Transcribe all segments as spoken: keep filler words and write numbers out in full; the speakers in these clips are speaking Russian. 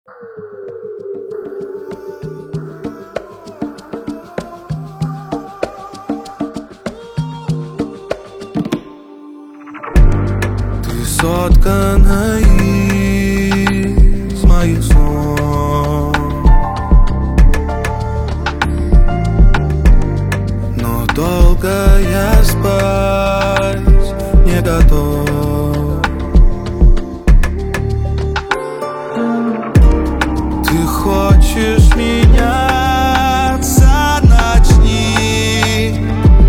Ты соткана из моих снов, но долго я спать не готов. Ты хочешь меняться, начни.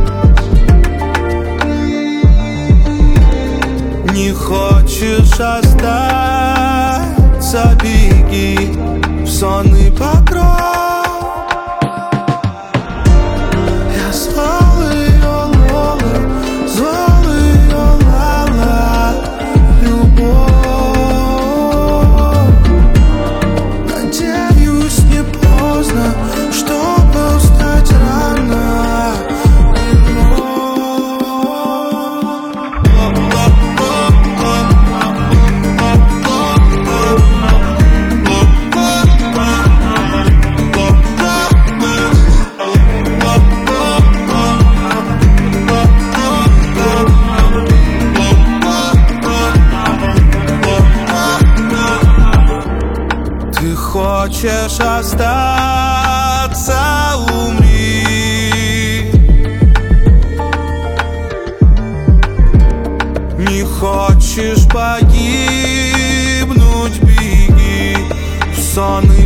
Не хочешь остаться, беги в сонный покров. Я звал ее Лола, звал ее Лала, любовь. Надеюсь, не поздно, чтобы устать рано. Ты хочешь остаться, умри. Не хочешь погибнуть, беги в сонный